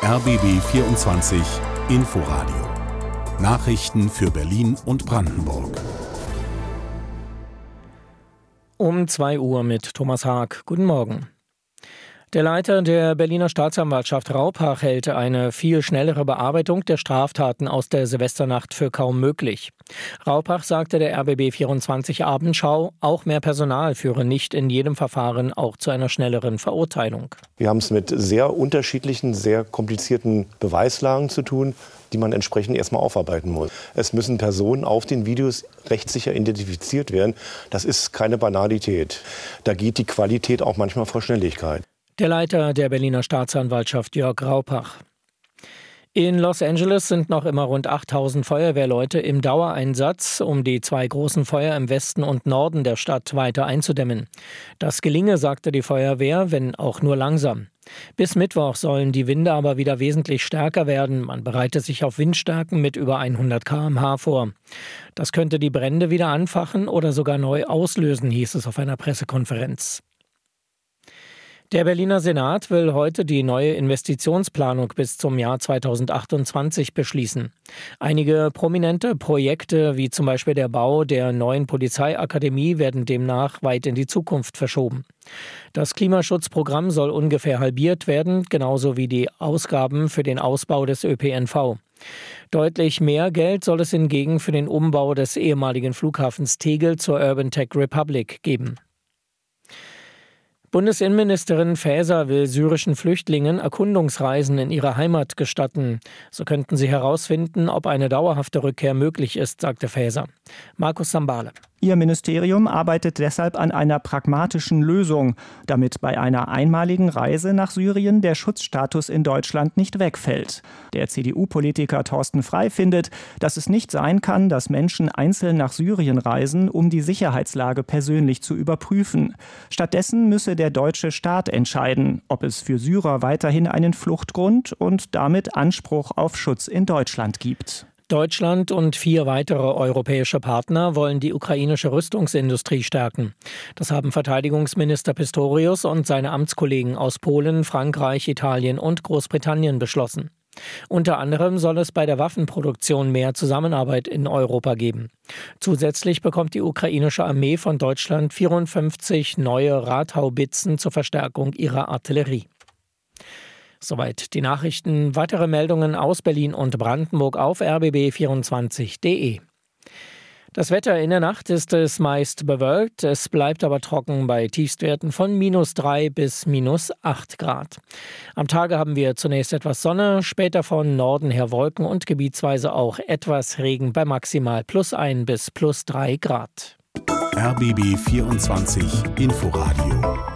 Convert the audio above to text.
RBB 24 Inforadio. Nachrichten für Berlin und Brandenburg. Um 2 Uhr mit Thomas Haag. Guten Morgen. Der Leiter der Berliner Staatsanwaltschaft Raupach hält eine viel schnellere Bearbeitung der Straftaten aus der Silvesternacht für kaum möglich. Raupach sagte der RBB 24 Abendschau, auch mehr Personal führe nicht in jedem Verfahren auch zu einer schnelleren Verurteilung. Wir haben es mit sehr unterschiedlichen, sehr komplizierten Beweislagen zu tun, die man entsprechend erstmal aufarbeiten muss. Es müssen Personen auf den Videos rechtssicher identifiziert werden. Das ist keine Banalität. Da geht die Qualität auch manchmal vor Schnelligkeit. Der Leiter der Berliner Staatsanwaltschaft Jörg Raupach. In Los Angeles sind noch immer rund 8.000 Feuerwehrleute im Dauereinsatz, um die 2 großen Feuer im Westen und Norden der Stadt weiter einzudämmen. Das gelinge, sagte die Feuerwehr, wenn auch nur langsam. Bis Mittwoch sollen die Winde aber wieder wesentlich stärker werden. Man bereitet sich auf Windstärken mit über 100 km/h vor. Das könnte die Brände wieder anfachen oder sogar neu auslösen, hieß es auf einer Pressekonferenz. Der Berliner Senat will heute die neue Investitionsplanung bis zum Jahr 2028 beschließen. Einige prominente Projekte, wie zum Beispiel der Bau der neuen Polizeiakademie, werden demnach weit in die Zukunft verschoben. Das Klimaschutzprogramm soll ungefähr halbiert werden, genauso wie die Ausgaben für den Ausbau des ÖPNV. Deutlich mehr Geld soll es hingegen für den Umbau des ehemaligen Flughafens Tegel zur Urban Tech Republic geben. Bundesinnenministerin Faeser will syrischen Flüchtlingen Erkundungsreisen in ihre Heimat gestatten. So könnten sie herausfinden, ob eine dauerhafte Rückkehr möglich ist, sagte Faeser. Markus Sambale. Ihr Ministerium arbeitet deshalb an einer pragmatischen Lösung, damit bei einer einmaligen Reise nach Syrien der Schutzstatus in Deutschland nicht wegfällt. Der CDU-Politiker Thorsten Frey findet, dass es nicht sein kann, dass Menschen einzeln nach Syrien reisen, um die Sicherheitslage persönlich zu überprüfen. Stattdessen müsse der deutsche Staat entscheiden, ob es für Syrer weiterhin einen Fluchtgrund und damit Anspruch auf Schutz in Deutschland gibt. Deutschland und 4 weitere europäische Partner wollen die ukrainische Rüstungsindustrie stärken. Das haben Verteidigungsminister Pistorius und seine Amtskollegen aus Polen, Frankreich, Italien und Großbritannien beschlossen. Unter anderem soll es bei der Waffenproduktion mehr Zusammenarbeit in Europa geben. Zusätzlich bekommt die ukrainische Armee von Deutschland 54 neue Radhaubitzen zur Verstärkung ihrer Artillerie. Soweit die Nachrichten. Weitere Meldungen aus Berlin und Brandenburg auf rbb24.de. Das Wetter in der Nacht ist es meist bewölkt. Es bleibt aber trocken bei Tiefstwerten von -3 bis -8 Grad. Am Tage haben wir zunächst etwas Sonne, später von Norden her Wolken und gebietsweise auch etwas Regen bei maximal +1 bis +3 Grad. RBB 24 Inforadio.